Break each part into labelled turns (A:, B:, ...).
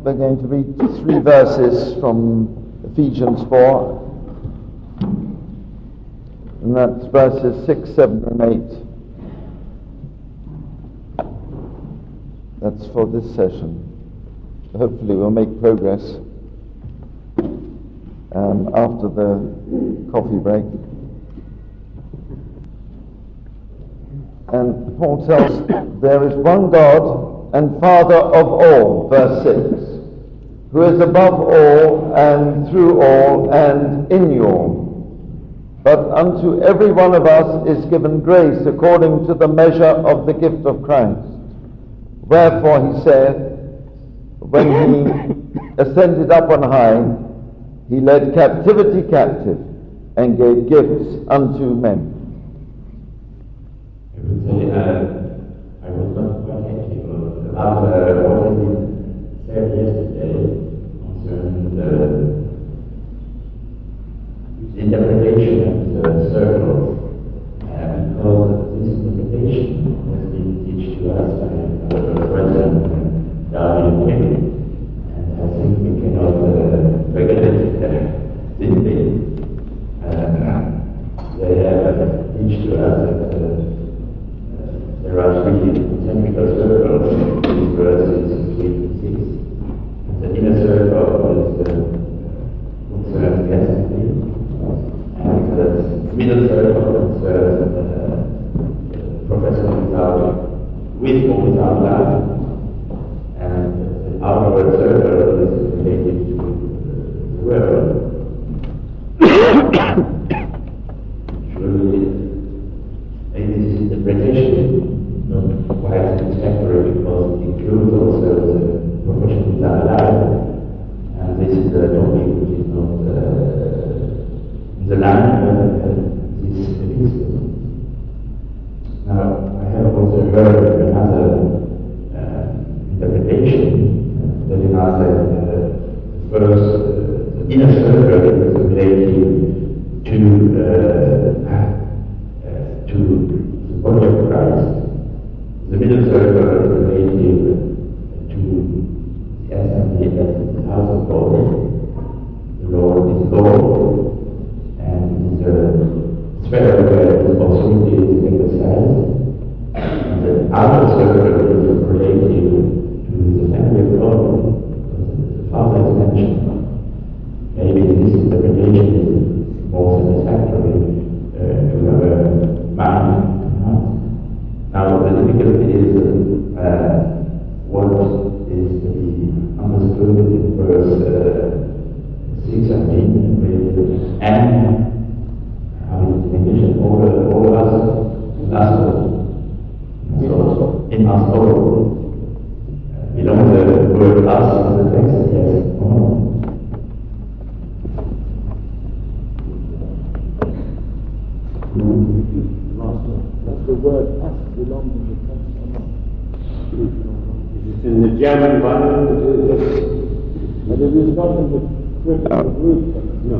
A: we're going to read 3 verses from Ephesians 4, and that's verses 6, 7 and 8. That's for this session. Hopefully we'll make progress after the coffee break. And Paul tells, there is one God and Father of all, verse 6, who is above all and through all and in you all. But unto every one of us is given grace according to the measure of the gift of Christ. Wherefore he said, when he ascended up on high, he led captivity captive and gave gifts unto men.
B: I would say I was not quite happy about what he said yesterday concerning the interpretation of the circles, because this interpretation has been taught to us by the President Darwin Kennedy, and I think we cannot forget it. They have taught to us that there are 3 centrical circles in verses 3 to 6. The inner circle is concerns destiny, and the middle circle concerns professor with or without life, and the outer circle is related to the world. Surely, this interpretation not quite satisfactory because it includes also the profession without life, and this is a topic which is not in the line of this epistle. Now, I have also heard another interpretation telling us that first, the inner circle is related to the body of Christ. The middle circle is related to the assembly at the house of God. The Lord is God, and the sphere where his authority is exercised. And the outer circle is related to the family of God, the Father is mentioned. Maybe this interpretation is more satisfactory to our mind. Now the difficulty is what is to be understood in verse 6, I mean, and how is it in English? All us, in us all. Belong the word us in the text, yes.
C: Does the word us belong in the text or not?
D: Is it in the German one?
C: But it is not in the critical group text.
D: No.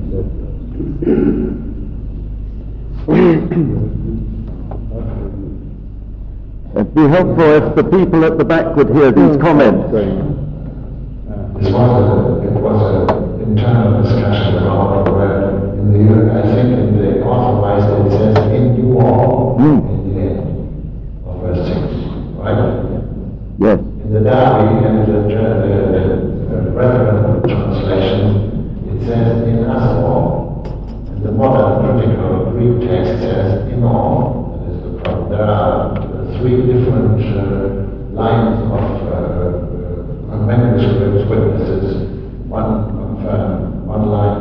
A: It'd be helpful if the people at the back would hear these comments.
E: It was an internal discussion about the word. I think in the Authorized it says in you all in the end of verse 6, right?
A: Yes.
E: In the Darby and the Brethren translation, it says in us all. And the modern critical Greek text says in all. That is the problem. There are 3 different lines of manuscript witnesses. One confirm, one line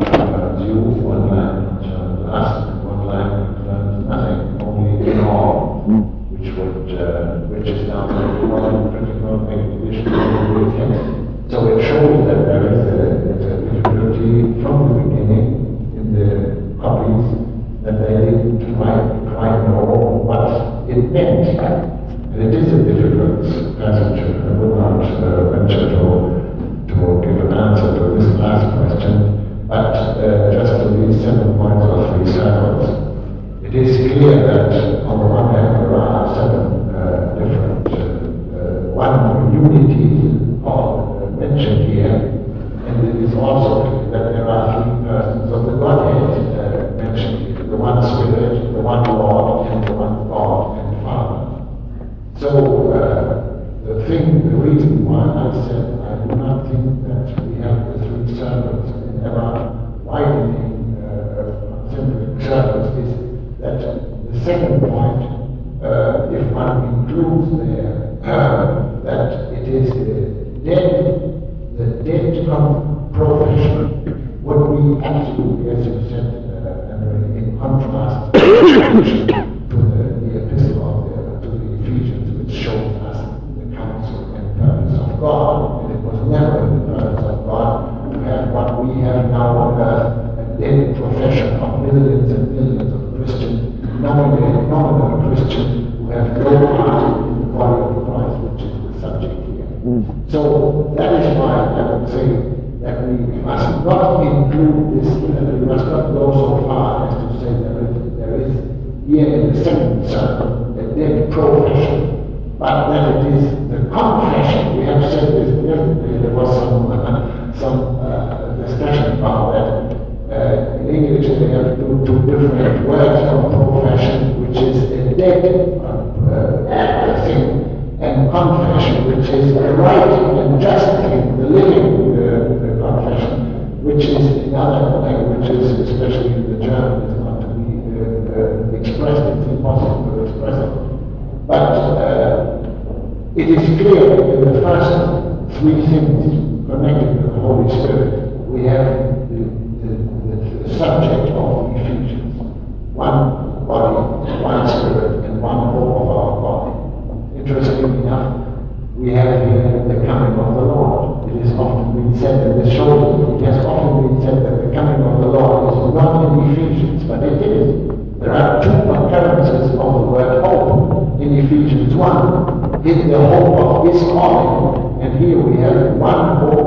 E: that is why I would say that we must not include this, we must not go so far as to say there is here in the second circle a dead profession, but that it is the confession. We have said this yesterday, there was some discussion about that. In English they have two different words for profession, which is a dead thing, and confession, which is the right and just thing, the living confession, which is in other languages, especially in the German, is not to be expressed. It's impossible to express it. But it is clear in the first three things connected with the Holy Spirit, we have the subject of Ephesians. One body, one spirit, and one hope of our body. Interestingly enough, we have here the coming of the Lord. It is often been said, and this shows it has often been said that the coming of the Lord is not in Ephesians, but it is. There are two occurrences of the word hope in Ephesians 1. It's the hope of his calling, and here we have one hope,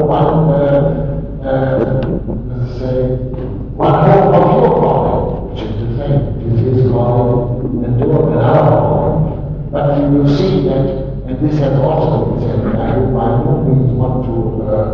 E: one hope of your calling, which is the same. It is his calling and our calling. But you will see that, and this has also been said, and I by no means want to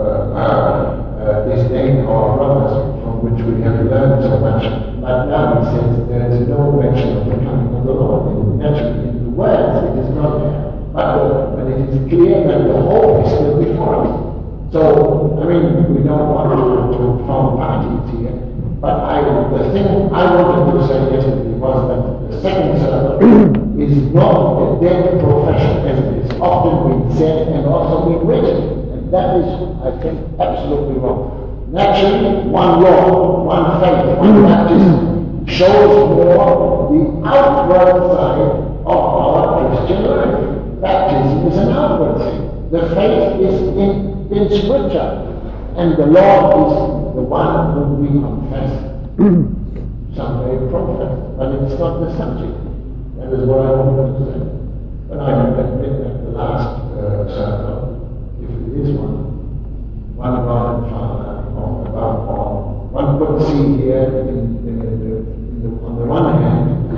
E: disdain our brothers from which we have learned so much. But now he says there is no mention of the coming of the Lord. Naturally, in the words it is not there. But it is clear that the hope is still before us. So, I mean, we don't want to form parties here. But the thing I wanted to say yesterday was that the second circle is not a dead profession, as it is often been said and also been written. And that is, I think, absolutely wrong. Naturally, one Lord, one faith, one baptism shows more the outward side of our Christian life. Baptism is an outward thing. The faith is in Scripture. And the Lord is the one whom we confess. Some may profess, but it's not the subject. That is what I wanted to say. But I have admit that the last circle, if it is one God and Father, or above all, one could see here on the one hand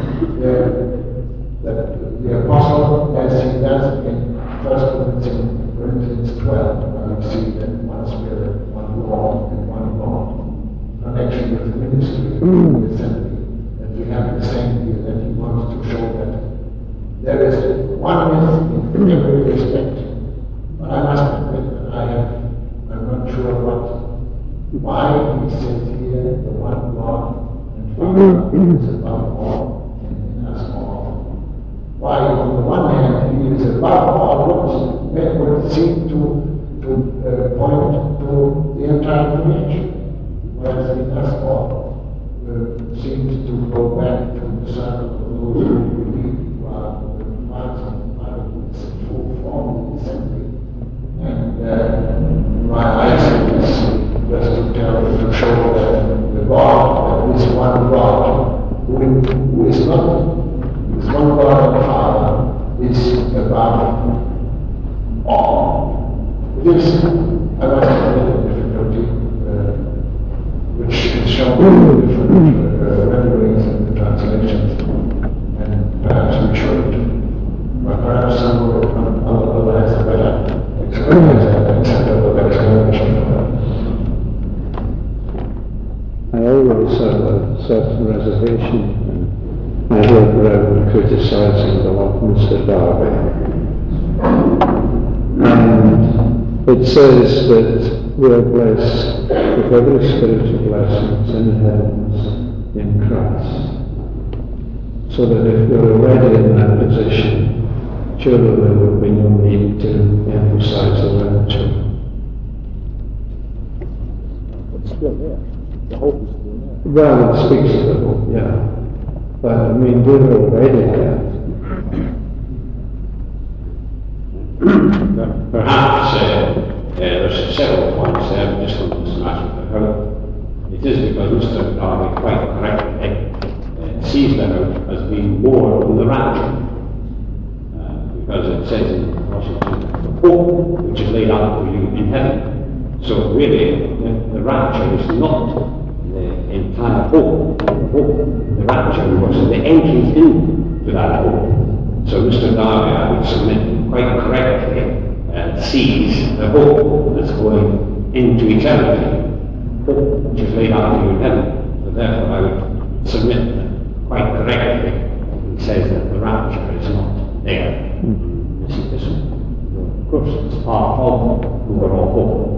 E: that the apostle, as he does in 1 Corinthians 12, we see that one Spirit, one Lord, and one God. Connection with the ministry of the assembly. That we have the same here, that he wants to show that there is oneness in every respect. But I must admit that I'm not sure why he says here the one God and Father is above all and in us all. Why, on the one hand, he is above all, which would seem to point to the entire creation, whereas in us all seems to go back to the circle of those who believe, who are the parts of this full form of the assembly. And I say this just to show that the God, this one God, who is not this one God and Father, is above all. This, I must admit, a difficulty, which is shown in the different renderings and the translations, and perhaps we should, but perhaps other has a better acceptable explanation for that.
C: I always have a certain reservation. I heard Reverend criticizing the lot Mr. Darby. And it says that we are blessed with every spiritual blessings in heavens in Christ. So that if we're already in that position, surely there would be no need to emphasize the rapture.
D: It's still there. The hope is still there.
C: Well, it speaks of the hope, yeah. But I mean, we're already there.
D: Perhaps there's several points there, but this one is not for her. It is because Mr. Darby quite correctly sees that as being more than the rapture. Because it says in Washington, the hope which is laid out for you in heaven. So really, the rapture is not the entire hope. The rapture was the entrance into that hope. So Mr. Darby, I would submit, quite correctly sees the hope that's going into eternity, hope which is laid out for you in heaven. So therefore I would submit that quite correctly he says that the rapture is not there. This epistle. Of course, it's part of overall hope.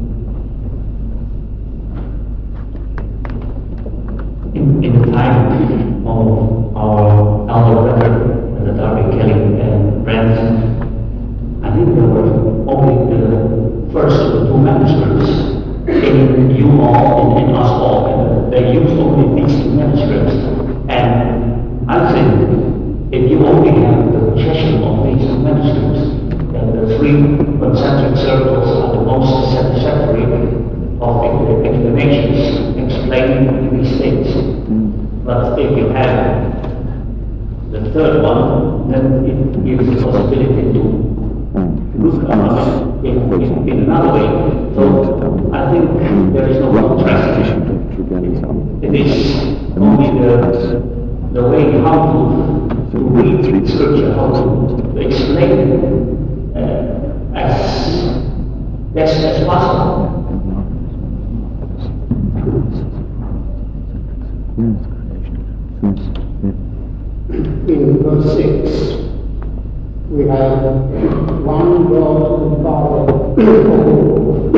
B: In the time of our elder brother, the Darby Kelly and friends, I think there were only the first of the two manuscripts in you all and in us all, and they used only these two manuscripts. And I think if you only have the possession of these two manuscripts, then the three concentric circles are the most satisfactory of explanations explaining these things. But if you have the third one, then it gives the possibility to look at us in another way. So I think there is no contrast. It is only the way how to read Scripture, how to explain as best as possible.
F: In verse 6, we have one God and Father of all.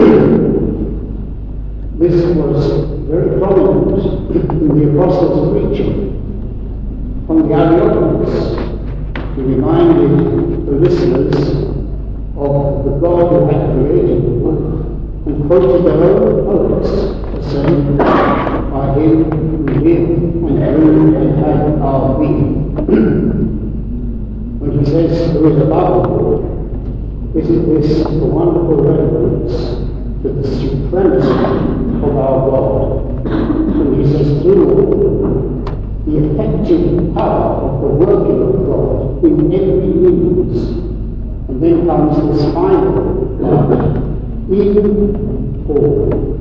F: This was very prominent in the Apostles' preaching. From the Areopagus, he reminded the listeners of the God who had created the world and quoted their own poets, saying, by him we live and move and have our being. When he says who is above all, isn't this a wonderful reference to the supremacy of our God? And he says through all, the effective power of the working of God in every means. And then comes this final line, in all.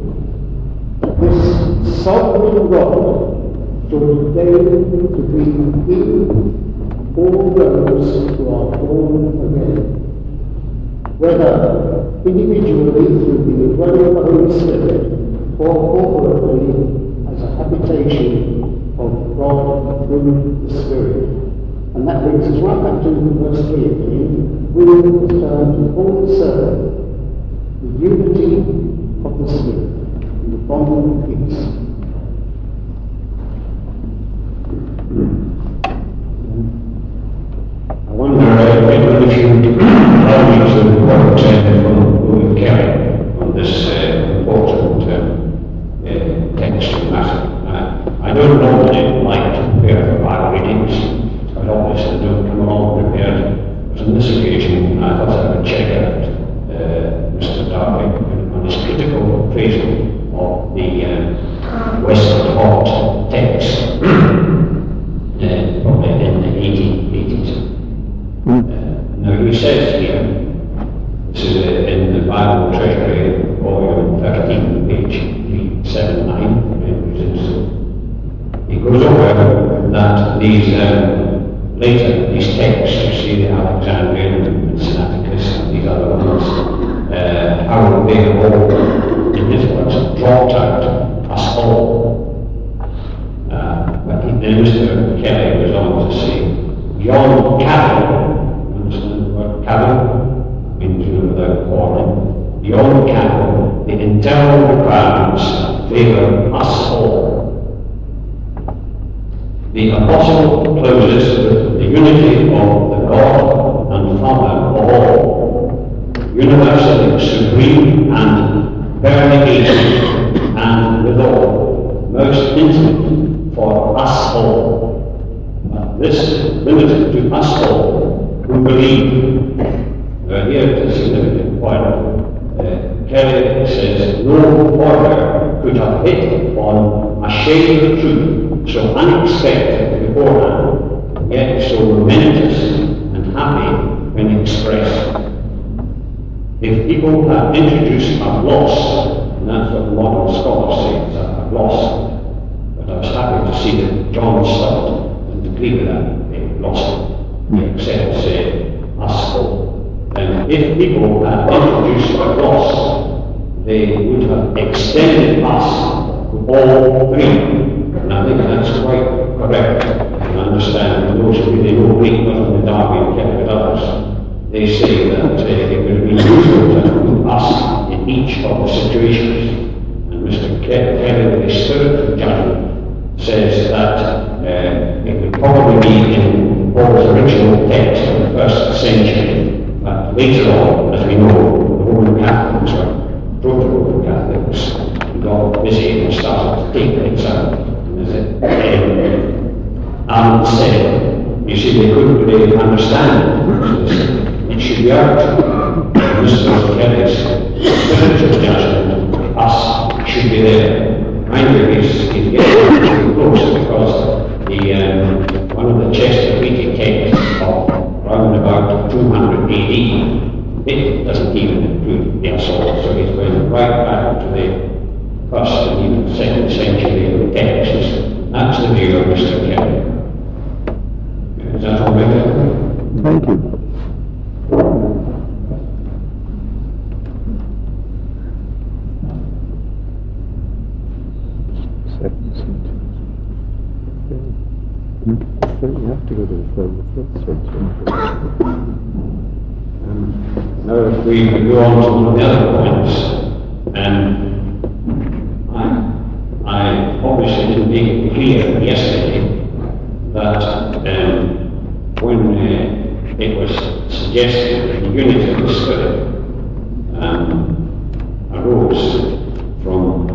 F: This sovereign God should ordain to be in all those who are born again, whether individually through the indwelling of the Holy Spirit or corporately as a habitation of God through the Spirit. And that brings us right back to verse 3 again. We will return to full circle, the unity of the Spirit, and the bond of peace.
D: I wonder if you colleagues of what from Kelly on this important text matter. I don't normally like to prepare for our readings, but obviously I don't come along prepared. But on this occasion, I thought I would check out Mr. Darby on his critical appraisal of the Western Hort text, probably in the 1880s. Now he says here, this is in the Bible Treasury, volume 13, page 379, he goes over that these later, these texts, you see the Alexandrian and Sinaiticus and these other ones, how they have all, in his words, dropped out us all. But then Mr. Kelly goes on to say, John Calvin, understand the word Calvin? Means without quarreling. John Calvin, the internal requirements favour us all. The Apostle closes with the unity of the God and Father of all, universally supreme and permeating, and withal most intimate for us all. This is limited to us all who believe. Here it is a significant point. Kelly says, no foreigner could have hit upon a shade of truth so unexpected beforehand, yet so momentous and happy when expressed. if people had introduced a gloss, and that's what modern scholars say, it's a gloss, but I was happy to see that John Stott didn't agree with that gloss. He accepts ASCO. And if people had introduced a gloss, they would have extended us to all three. And I think that's quite correct. I understand those who really know Greek, not only Darby and kept with others, they say that it would have been useful to put us in each of the situations. And Mr. Kelly, with his spiritual judgment, says that it would probably be in Paul's original text of the first century, but later on, as we know, the Roman Catholics or proto-Roman Catholics got busy and started to take things out. And as Alan said, you see, they couldn't really understand it. It should be out. Mr. Kelly's spiritual judgment, us, should be there. Mind you, he's getting too close because one of the Chesterfield texts of around about 200 AD, it doesn't even include the assault, so he's going right back to the first and even second century texts. That's the view of Mr. Kelly. Is that all right?
A: Thank you.
C: You have to go to the first century.
D: Now, if we go on to one of the other points, I obviously didn't make it clear yesterday that when it was suggested that the unity of the Spirit arose from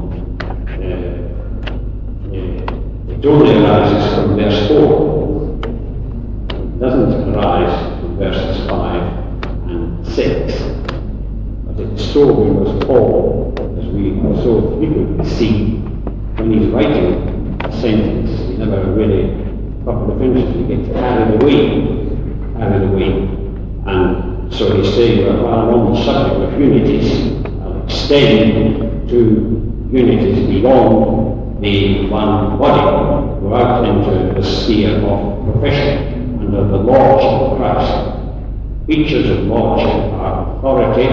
D: it only arises from verse 4. It doesn't arise from verses 5 and 6. But it's so because Paul, as we so frequently see, when he's writing a sentence, he never really properly finishes. He gets carried away. And so he's saying, well, while I'm on the subject of unities, I'll extend to unities beyond the one body, go out into the sphere of profession under the lordship of Christ. Features of lordship are authority,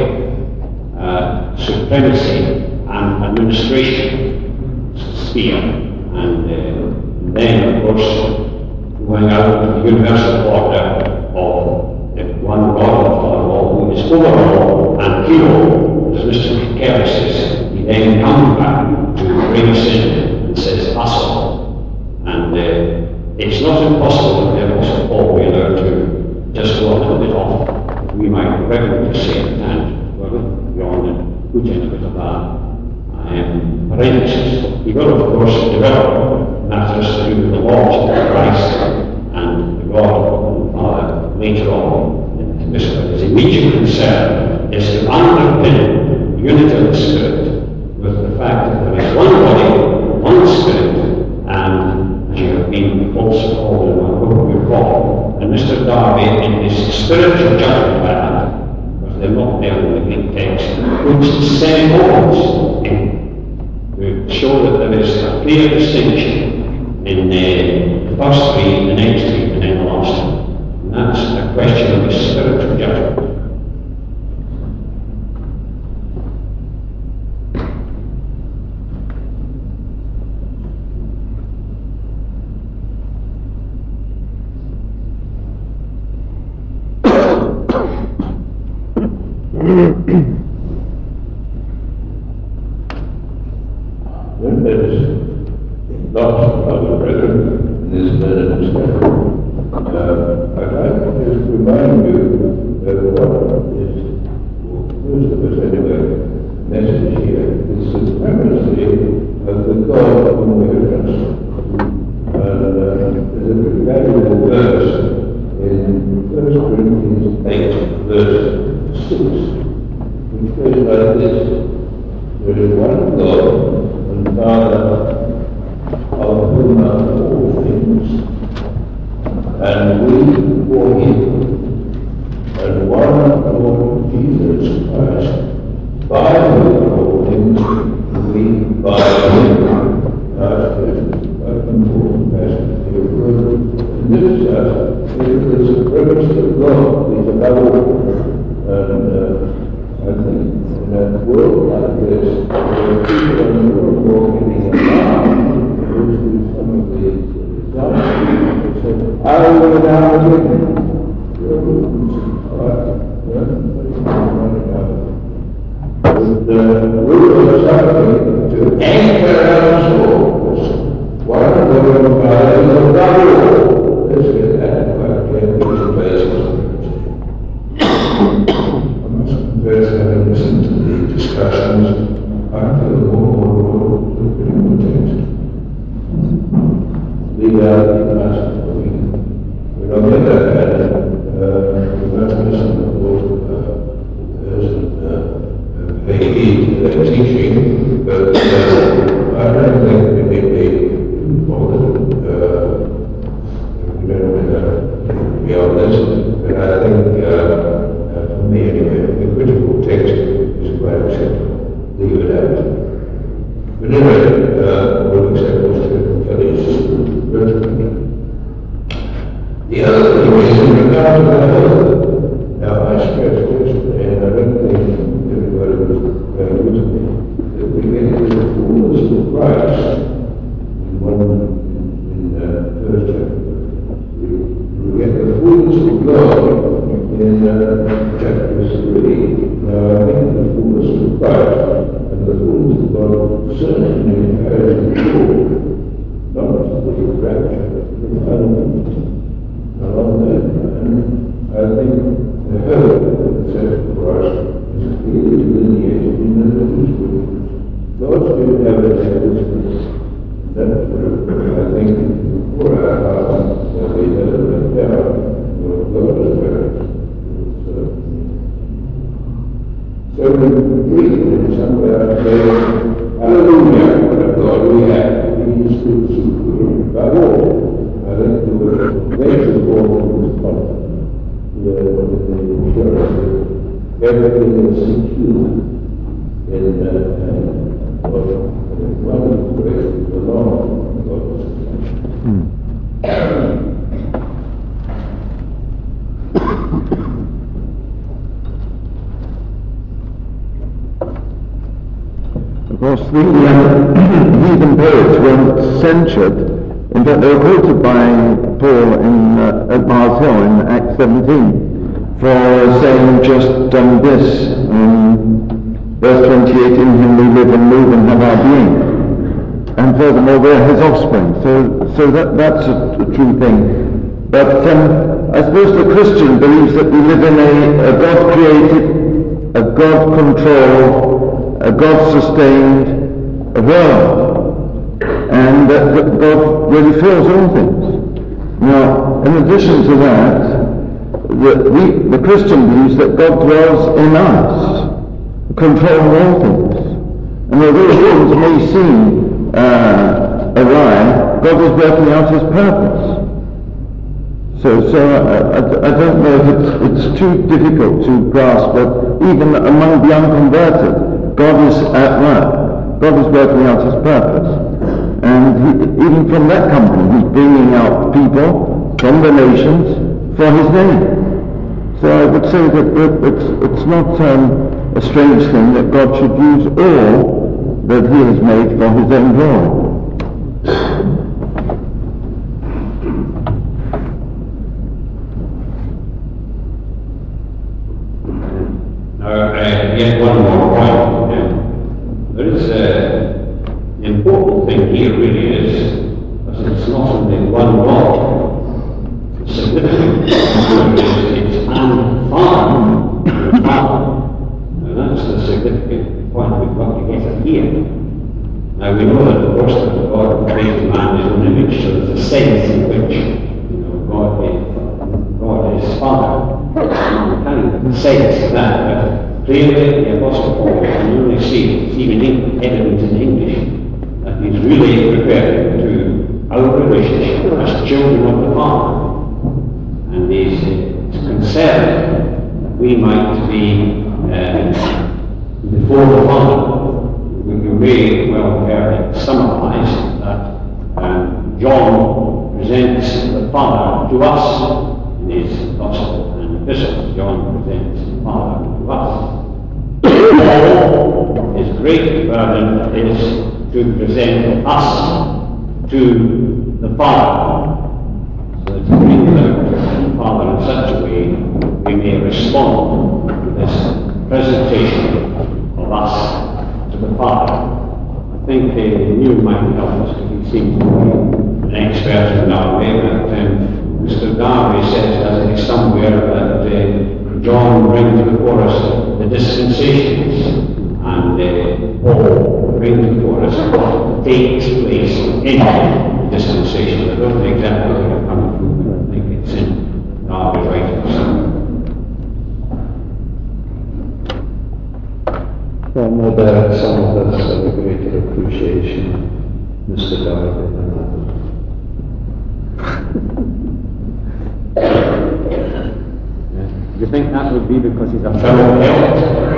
D: supremacy, and administration sphere. And then, of course, going out to the universal order of the one God of all, who is over all and hero, as Mr. Kelly says. He then comes back to bring us in and says, "Hustle." And it's not impossible for the Apostle Paul Wheeler to just go a little bit off. We might regularly say it and go on and put in a bit of parenthesis. He will, of course, develop matters to do with the Lordship of Christ and the God and Father later on. His immediate concern is to underpin the unity of the Spirit with the fact that there is one body, one Spirit, and as you have been also called in one book you call, and Mr. Darby in his spiritual judgment by that, because they're not there in the Greek text, which semi-holds to show that there is a clear distinction in the first three, the next three, and then the last one. And that's a question of his spiritual judgment.
B: When there is lots of other brethren in this Benedict schedule, I'd like to just remind you that what is, most of us anyway, message here is the supremacy of the God whom we address. There's a very valuable verse in 1 Corinthians 8, verse 6, which goes like this: there is one God and Father of whom are all things, and we for him, and one Lord
C: Jesus Christ, by whom all things we by him are filled. I can passage here further. And this is a premise of God is above all. And I think in a world like this, there are people in the world walking around, which is some of the examples, say, I will now take your rooms. And we will something to anchor our souls. Why don't we go by the Bible? Let's get that quite carefully places. Confess, having listened to the discussions, I feel more critical text. Leave out the passage for me. We don't get that bad. We must listen to both and pay heed to their teaching, but I don't think we need to follow beyond this. But I think, for me anyway, the critical text is quite acceptable. Leave it out. But anyway, we'll accept those critical values. The other thing is in regard to the health. Now, I stress this, and I don't think everybody was going with me, that we get the fullness of Christ in first chapter. We get the fullness of God in chapter 3. Now, I think the fullness of Christ and the fullness of God certainly inherit the Lord, not the rapture, the final. Along that line, I think the hope of the Church of Christ is clearly delineated in the Holy Scriptures. God still have a purpose. That's I think for our hearts that we never let down what God has purposed. So we breathe in somewhere say, hallelujah, what a God we have. He is still supreme by all. I think the word nature form is part the church. Everything is secure in one of the ways the Lord
A: Of course, the heathen poets weren't censured. In fact, they were quoted by Paul at Mars Hill in Acts 17 for saying just this, verse 28, in him we live and move and have our being. And furthermore, we're his offspring. So that's a true thing. But I suppose the Christian believes that we live in a God-created, a God-controlled, a God-sustained world. And that God really fills all things. Now, in addition to that, the Christian believes that God dwells in us, controlling all things. And although things may seem awry, God is working out his purpose. So I don't know if it's too difficult to grasp that even among the unconverted, God is at work. God is working out his purpose. And even from that company, he's bringing out people from the nations for his name. So I would say that it's not a strange thing that God should use all that he has made for his own glory.
D: Yet one more point. There is the important thing here really is that it's not only one God. The significant point is it's and Father. And that's the significant point we've got to get at here. Now we know that the course that the God created man is an image, so there's a sense in which God is Father. Mankind sense of that. Clearly, the Apostle Paul can only see, it's even evident in English, that he's really referring to our relationship as children of the Father. And he's concerned that we might be before the Father. We may well hear it summarized that John presents the Father to us in his Gospel and Epistle. John presents the Father to us. His great burden is to present us to the Father, so that we bring the Father in such a way we may respond to this presentation of us to the Father. I think you might help us, because he seems to be an expert in Darby, but Mr. Darby says, I think somewhere, that John brings before us the dispensations, and Paul brings before us what takes place in the dispensation. I don't know exactly where it comes from, but I think it's in Darby's writings.
C: Well, no doubt some of us have a greater appreciation of Mr. Darby than others.
D: Do you think that would be because he's a fellow Celt?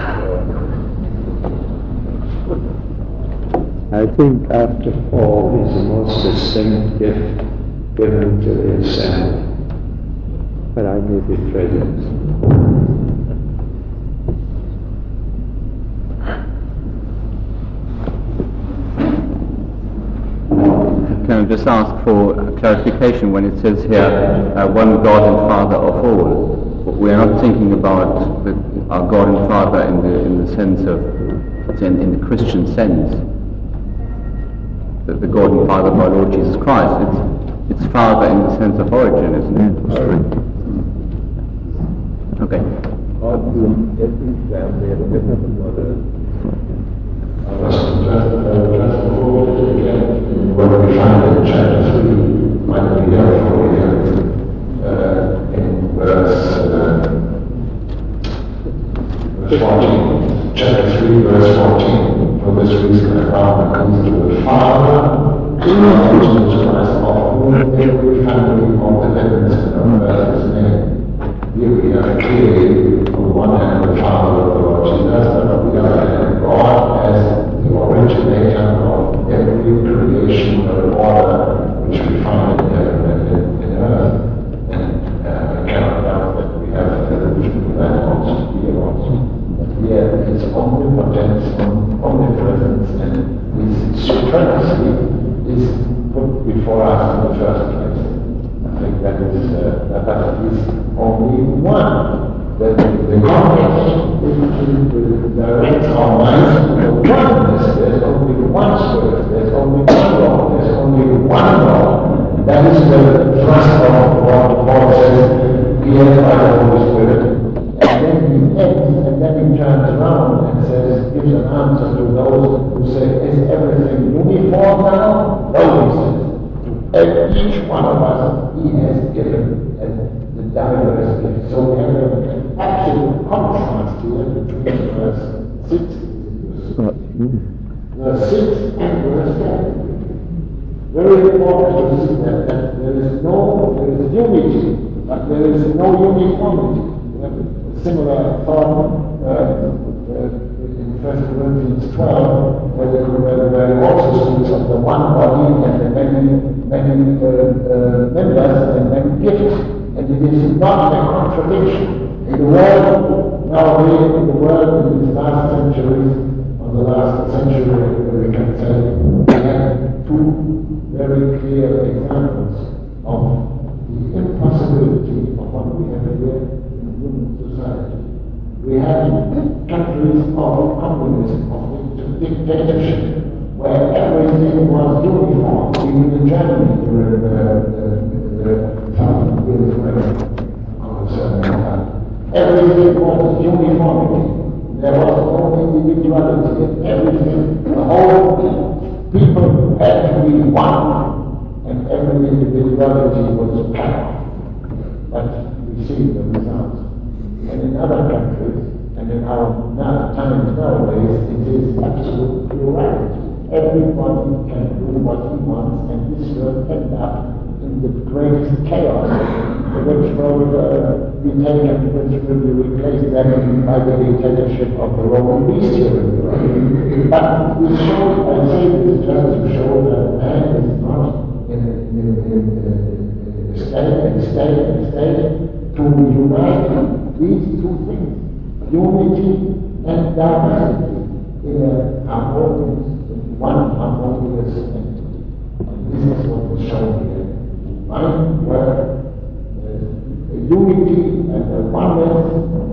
C: I think after Paul is the most distinct gift given to the assembly, but I may be prejudiced.
G: Can I just ask for clarification when it says here, one God and Father of all? We are not thinking about our God and Father in the sense of, in the Christian sense, that the God and Father of our Lord Jesus Christ. It's Father in the sense of origin, isn't it?
C: That's right.
G: Okay.
E: When we find in chapter 3, might be helpful here, in verse 14, chapter 3, verse 14. For this reason, Abraham comes to the Father, Jesus Christ, of whom every family of the heavens and of earth is named. Here we have clearly, on the one hand, the Father of the Lord Jesus, and on the other hand, God as the originator of every creation or order which we find in heaven and in earth. And I cannot doubt that we have an allusion to that also here also. But here his omnipotence, omnipresence, and his supremacy is put before us in the first place. I think that is only one. The context directs our minds to the oneness. There's only one Spirit, there's only one God, there's only one God. That is the thrust of what Paul says here by the Holy Spirit. And then he ends, and then he turns around and says, gives an answer to those who say, is everything uniform now? No, he says. And each one of us, he has given the diverse gifts. So we have an absolute contrast here between verse 6, verse 6 and verse 7. Very important to see that there is unity, but there is no uniformity. We have a similar thought in 1 Corinthians 12, where he also speaks of the one body and the many members and many gifts. And it is not a contradiction. In the world nowadays, in these last centuries, or the last century, we can say, we have two very clear examples of the impossibility of what we have here in human society. We have countries of communism, of dictatorship, where everything was uniform, even in Germany during the 1,000 years everything was uniformity. There was no individuality in everything. The whole people had to be one, and every individuality was cut off. But we see the results. And in other countries, and in our times nowadays, it is absolute plurality. Everybody can do what he wants, and this will end up in the greatest chaos, which will
F: be taken, which will be replaced then by the dictatorship of the Roman beast here in Europe. But we showed, I say this just to show that man is not in a state to unite these two things, unity and diversity, in a harmonious, one harmonious entity. And this is what is shown here. Mind where unity and a oneness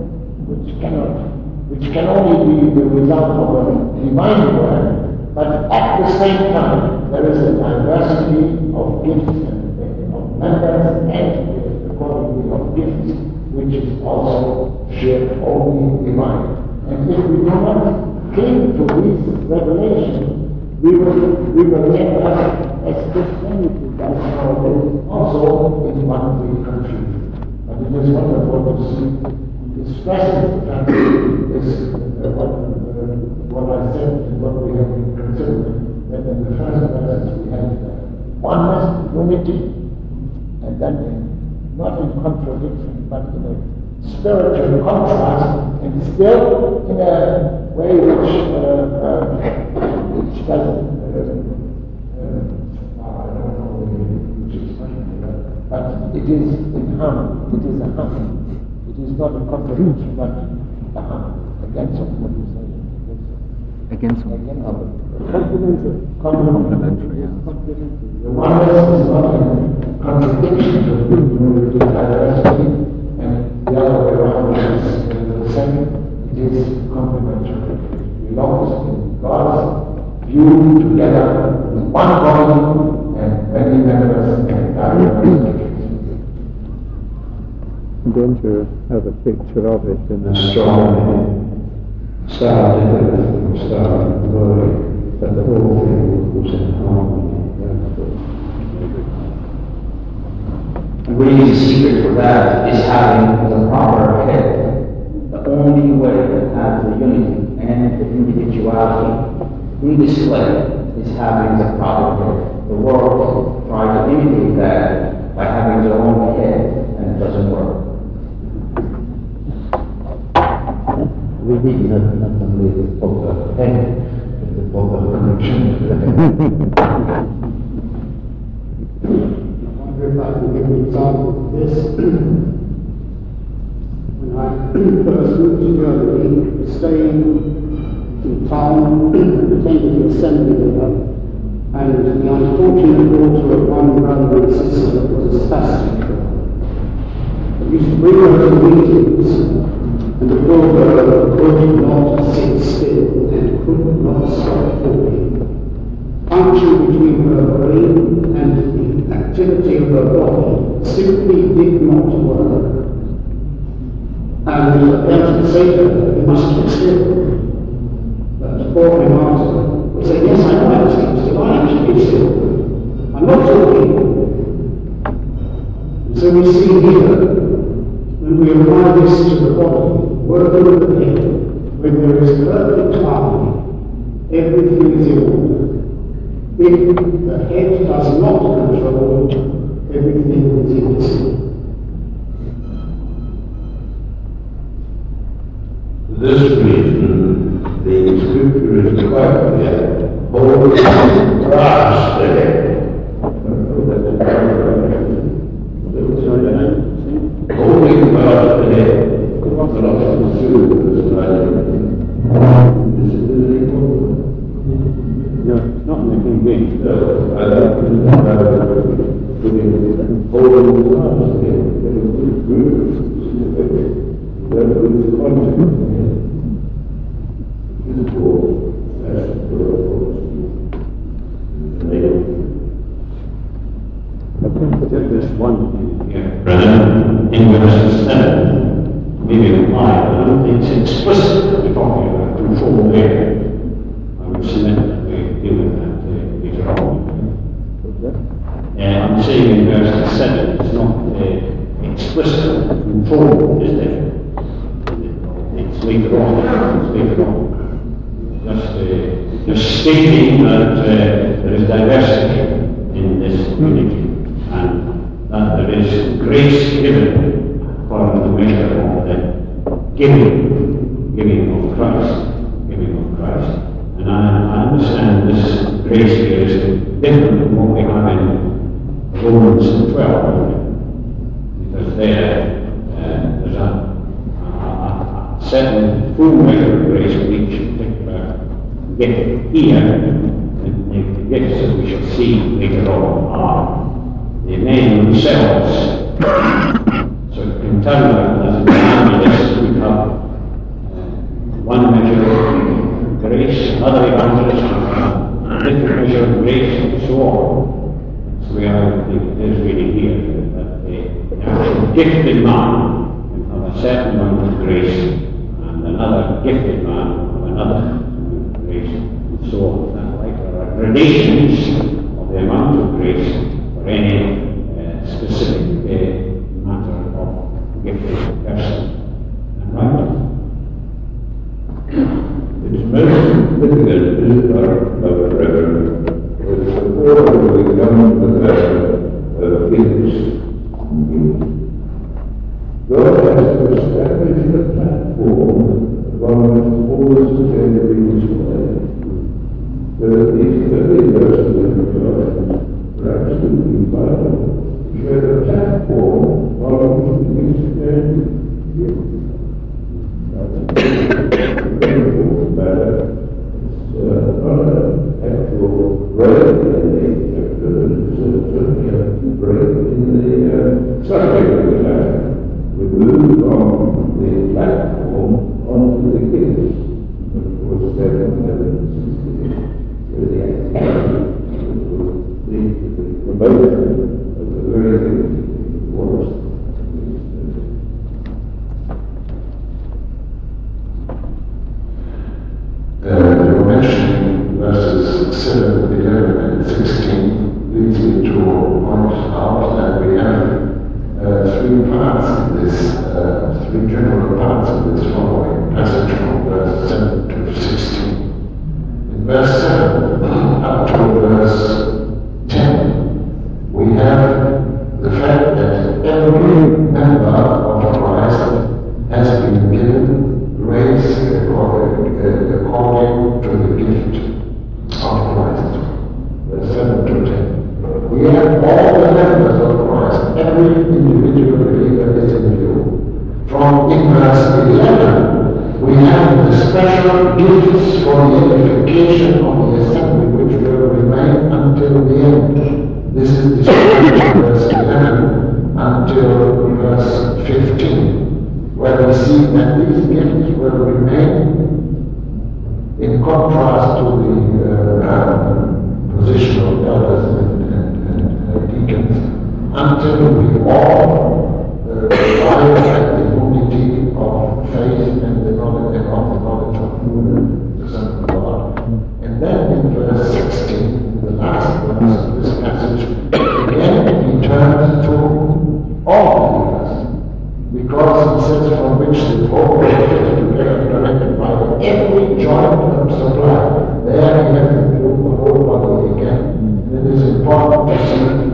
F: which can only be the result of a divine word, but at the same time there is a diversity of gifts and of members and accordingly of gifts which is also shared only divine. And if we do not cling to these revelations, we will end up as Christianity does nowadays, also in one we confuse. But it is wonderful to see the stresses that is what I said and what we have been considering, that in the first verses we have oneness, unity, and then not in contradiction, but in a spiritual contrast, and still in a way which doesn't, I don't know which expression, but it is in harmony. It is a harmony. It is not a contradiction, but a harmony. Against what you say.
G: Against what?
F: Complementary.
G: Complementary, yeah.
F: The oneness is not in contradiction to diversity, and the other way around is the same. It is complementary. It belongs in God's view together with one body and many members and diverse.
C: I'm going to have a picture of it in a strong sound from start and glory, but the whole thing was in harmony.
H: The real secret for that is having the proper head. The only way to have the unity and the individuality in display is having the proper head. The world tries to imitate that by having their own head, and it doesn't work.
B: We need not only the proper head, but the proper connection to the head.
F: I wonder if I can give an example of this. When I first moved to Germany, staying in town, attended the assembly there, and the unfortunate daughter of one brother and sister was a spastic. I used to bring her to meetings, and the poor girl could not sit still and could not stop talking. Function between her brain and the activity of her body simply did not work. And I began to say to her, you must keep still. But poor Martha would say, yes, I know I must keep still, I am keeping still. I'm not talking. And so we see here, when we apply this to the body, working with the head, when there is perfect harmony, everything is in order. If the head does not control, everything is in disorder.
B: For this reason, the scripture is quite clear. Hold grasp the head. Holding grasp the head.
D: Not in the King James. Just one thing here, Brennan, in verse 7, maybe implied, it's explicit we're talking about control there. I would submit that we deal with that later on. I'm saying in verse 7, it's not explicit control, is there? It's later on. Just stating that there is diversity in this community and that there is grace given according to the measure of the giving of Christ. And I understand this grace here is different from what we have in Romans 12, because there's a certain full measure of grace for each particular gift. Here, the gifts that we shall see later on are the men themselves. So it can turn out as an evangelist we have one measure of grace, another evangelist a different measure of grace, and so on. So we are, it is really here that the actual gifted man can have a certain amount of grace, and another gifted man have another amount of grace, and so on. And like there are gradations of the amount of grace for any specific matter of gifted person. Right?
E: It's most difficult, however, with support of the young of gifts. God has established a platform on which all is to be displayed. So these early verses of God are absolutely vital to show the platform on which things are going to be given. Very important matter. It's not an actual break in the chapter, but it's certainly a break in the subject of the matter. We move from the platform onto the gifts. Of course, 760 with the activity, the promotion of the very thing it was. You're mentioning verses 7, 11, and 16 leads me to point out that we have three parts of this, three general parts of this following passage from verse 7 to 16. In verse 7 up to verse 10, we have the fact that every member of Christ has been given grace according to the gift of Christ. Verse 7 to 10. We have all the members of Christ, every individual believer is in view. From in verse 11, we have the special gifts for the edification of the assembly which will remain until the end. This is described in verse 11 until verse 15, where we see that these gifts will remain in contrast to the position of elders and deacons until we all arrive at the unity of faith and the knowledge of the Son of God. And then in verse 16, the last verse of this passage, again he turns to all believers, because he says from which the whole is together connected by every joint and supply. There he has included the whole body again. And it is important to see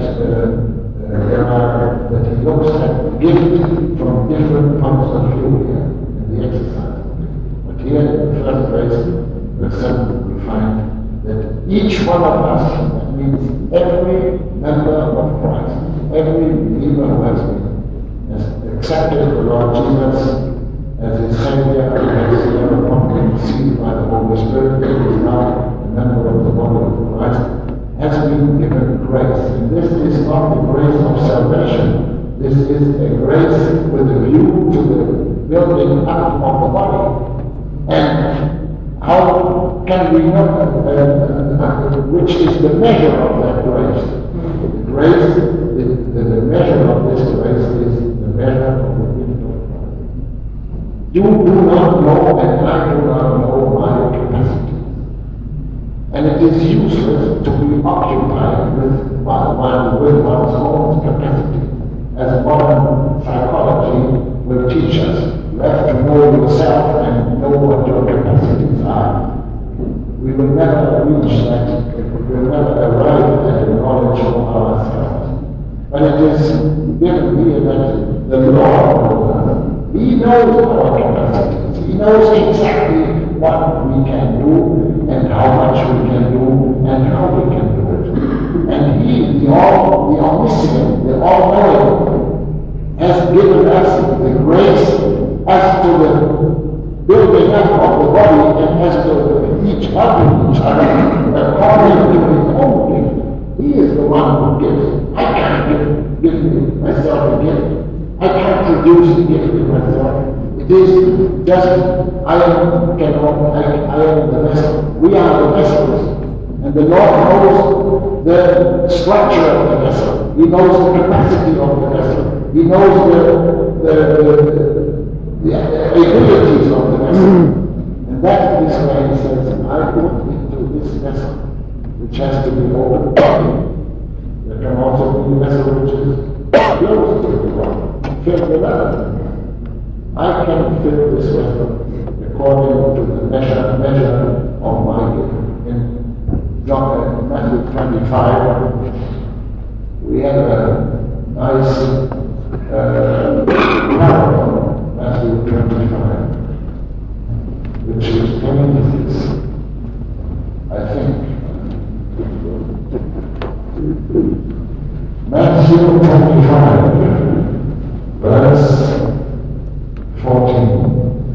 E: that he looks at gift from different points of view here in the exercise. But here in the first place, verse 7, we find that each one of us, that means every member of Christ, every believer who has accepted the Lord Jesus as his Savior, as thereupon conceived by the Holy Spirit, and is now a member of the body of Christ, has been given grace. And this is not the grace of salvation. This is a grace with a view to the building up of the body. And how can we know which is the measure of that grace? The measure of this grace is the measure of the gift of God. You do not know, and I do not know my capacity. And it is useless to be occupied with one's own capacity. As modern psychology will teach us, you have to know yourself and know what your capacities are. We will never reach that, we will never arrive at the knowledge of ourselves. But it is given here that The Lord knows us. He knows our capacities. He knows exactly what we can do and how much we can do and how we can do it. And He, the omniscient, the all-knowing, has given us the grace as to the building up of the body and as to each helping each other according to His own gift. He is the one who gives. I can't give myself a gift. I can't produce a gift in myself. It is just I am the vessel. We are the vessels. And the Lord knows the structure of the vessel. He knows the capacity of the vessel. He knows the abilities of the vessel. And that is why He says, I put into this vessel, which has to be open. There can also be a vessel which is close to the Lord, filled with others. I can fill this vessel according to the measure of my gift. In Matthew 25, we have a nice parable, Matthew 25, which is telling this, I think. Matthew 25, verse 14.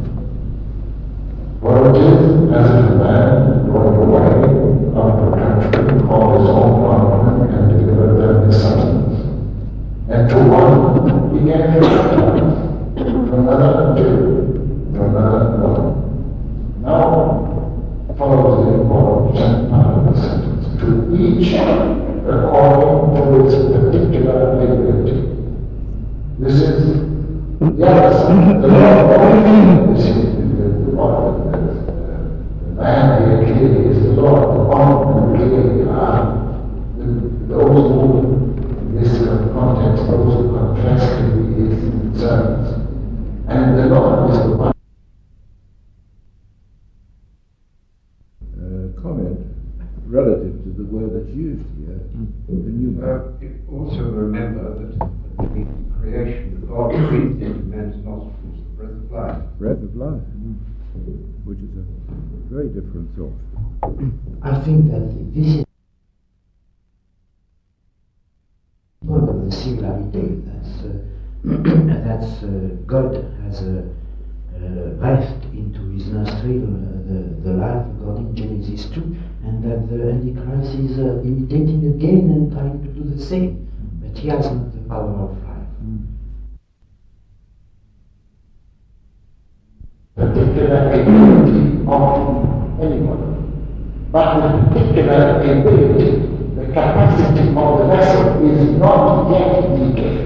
E: For it is as if a man going away out of the country called his own bondmen and delivered them his substance. And to one he gave 5 talents, to another 2, to another 1. Now follows the important part of the sentence. To each according to its particular ability. This is the other side. The Lord is the man here clearly is the Lord. The bondmen clearly are those who, in this context, those who confess to be His servants. And the Lord is the one.
C: Comment relative to the word that's used here.
I: Also remember that in creation, God breathed into man's nostrils the breath of life.
C: Breath of life, which is a very different thought.
J: I think that this is one of the similarity that's God has breathed into his nostril the life of God in Genesis 2, and that the Antichrist is imitating again and trying to do the same, but he has not the power of life.
E: Particular ability of anyone, but the particular ability, the capacity of the vessel is not yet the gift.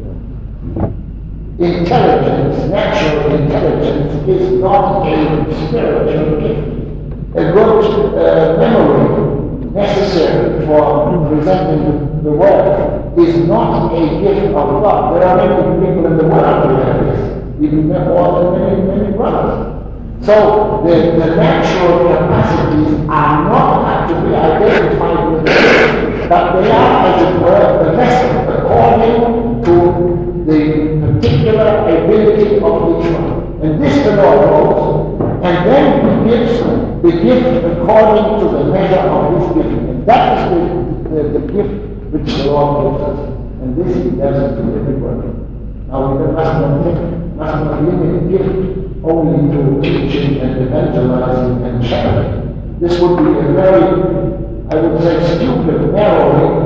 E: Intelligence, natural intelligence, is not a spiritual gift. A good memory necessary for presenting the word is not a gift of God. There are many people in the world who have this, even more than many brothers. So the natural capacities are not to be identified with the gift, but they are, as it were, the vessel according to the particular ability of each one. And this the Lord knows. And then He gives the gift according to the measure of His giving. And that is the gift which the Lord gives us. And this He does to everyone. Now we must not limit gift only to teaching and evangelizing and sharing. This would be a very, I would say, stupid narrowing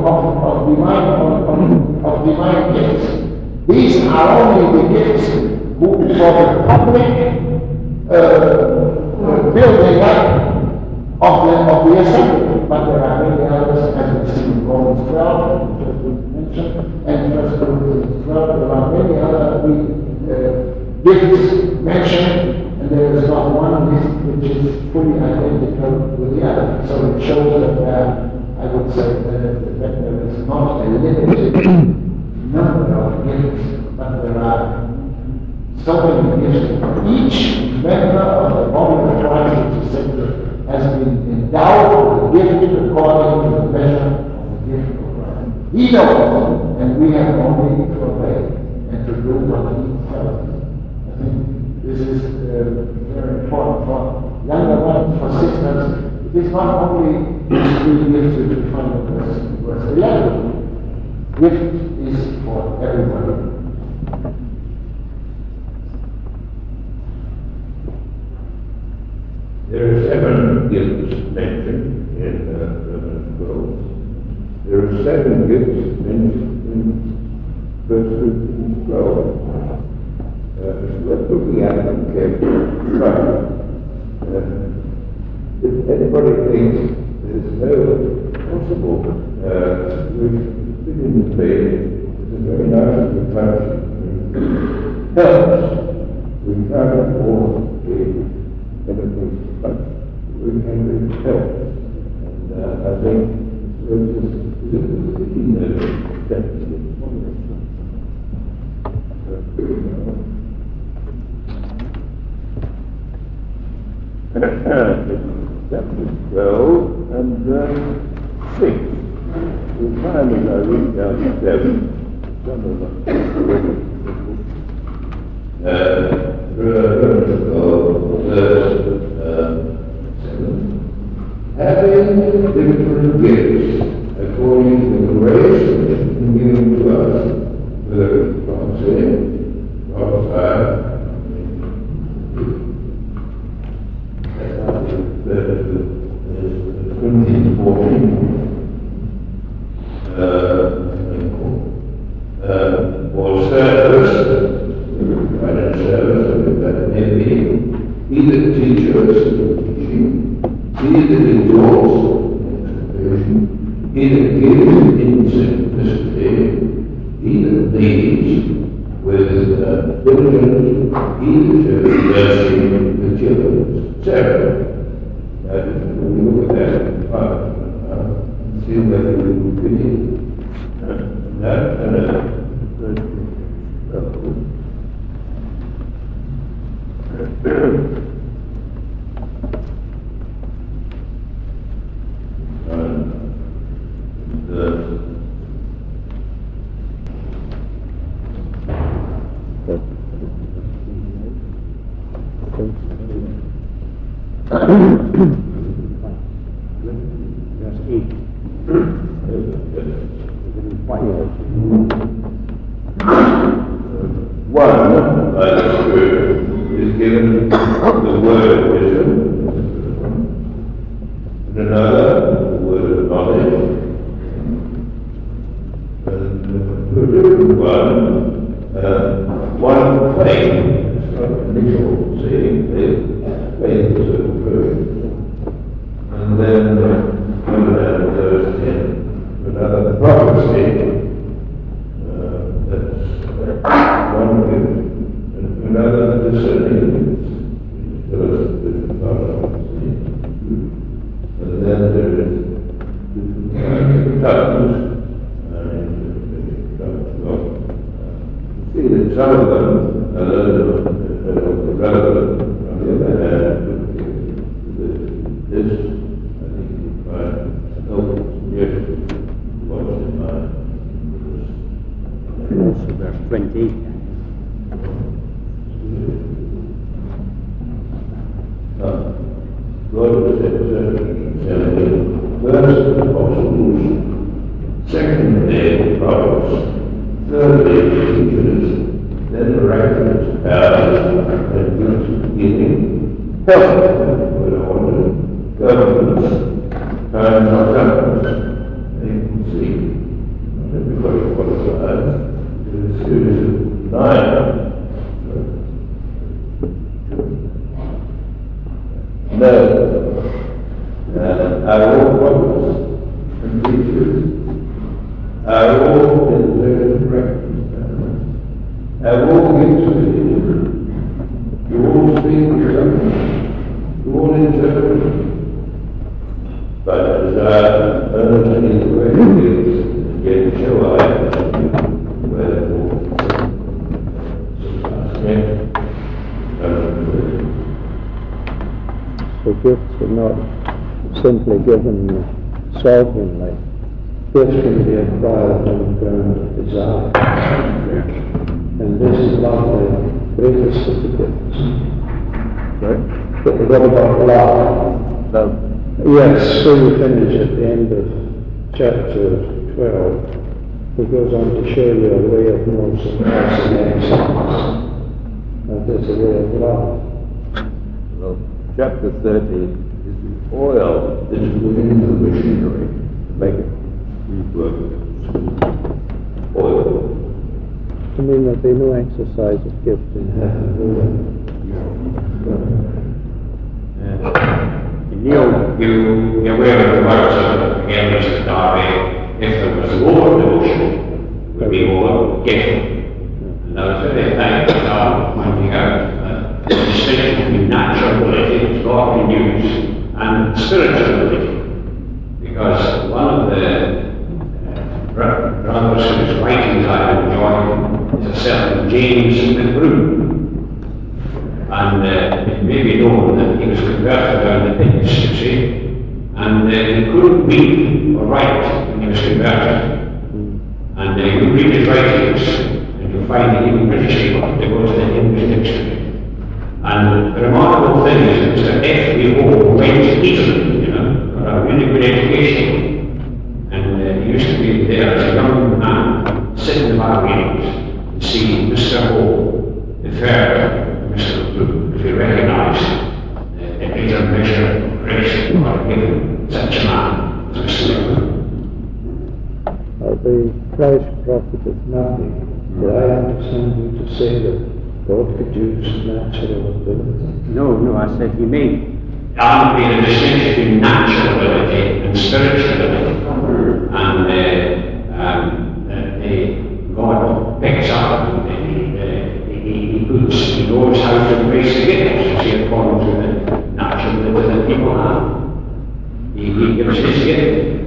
E: of divine gifts. These are only the gifts for the public building up of the assembly. But there are many others, as we see in Romans 12, just mentioned, and 1 Corinthians 12. There are many other gifts mentioned, and there is not one which is fully identical with the other. So it shows that I would say that there is not a limited number of gifts, but there are so many gifts. Each member of the body of Christ, which is sacred, has been endowed with a gift according to the measure of the gift of Christ. He knows, and we have only to obey and to do
F: This one only is to give to find verse 11. Gift is for everybody.
B: There are 7 gifts mentioned in Romans 12. There are 7 gifts mentioned in 1 Corinthians 12. We're looking at them carefully. Right. If anybody thinks there's no possible which begins it's a very nice reflection. Helps. We can't afford anything, but we can help. And I think we're just definitely. Chapter 12 and 6. We find as I read down to 7, some of them having different gifts according to the grace which is given to us, whether it's prophecy, prophesy. Corinthians 14. For service, that may be he that teaches, teaching, he that exhorts, exhortation, he that gives in simplicity, he that leads with diligence, he that shows mercy with cheerfulness. So, we look at that and see whether we will fit in. That one, by the Spirit, is given the word of wisdom, and another, the word of knowledge, and a different one faith, it's not initial saying faith is a word, and then verse 10, another prophecy. One gift, and another discerning, and then there is tongues, see that some of them are relevant. On the other hand, this, I think you find helpful suggestion what's in mind.
D: Verse 20.
B: God has said, first apostles, secondly prophets, thirdly teachers, then miraculous powers, and gifts of healing, health, governments, times not times, and you can see, not everybody qualifies. The series of 9. No. Are all prophets and teachers? Are all in the practice? Have all gifts of healing? Do all speak with something? Do all interpret? But desire earnestly the great gifts, yet shall I
C: The gifts are not simply given sovereignly. Gifts can be acquired on the ground of desire. And this is one of the greatest of the gifts.
G: Right?
C: But what about love? Yes, so we finish at the end of chapter 12. It goes on to show you a way of Moses and excellence. And there's a way of love.
A: Well, chapter 30 is the oil that is within the machinery to make it work. Oil.
C: I mean, there'll be no exercise of gift in heaven, will there?
D: You're aware of the words of Mr. Darby, if there was more devotion, would be more gift. And I was very thankful for pointing out the distinction between natural ability, which God can use, and spiritual ability. Because one of the brothers whose writings I enjoy is a certain James McBroom. And it may be known that he was converted down the pits, you see, and he couldn't read or write when he was converted. And you can read his writings, and you'll find that even British people have to go to the English dictionary. And the remarkable thing is that F.B.O. went to Italy, you know, for a really good education. And he used to be there as a young man, sit in the bar meetings and see Mr. Hall defer Mr. Blue, if you recognise a greater measure of grace you are given such a man as Mr. Blue.
C: The Christ profited nothing, but I understand you to say that God could use natural ability.
D: No, I said he may. There has been a distinction between natural ability and spiritual ability. And God picks up he knows how to embrace the gifts, you see, according to the natural ability that people have. He gives his gift.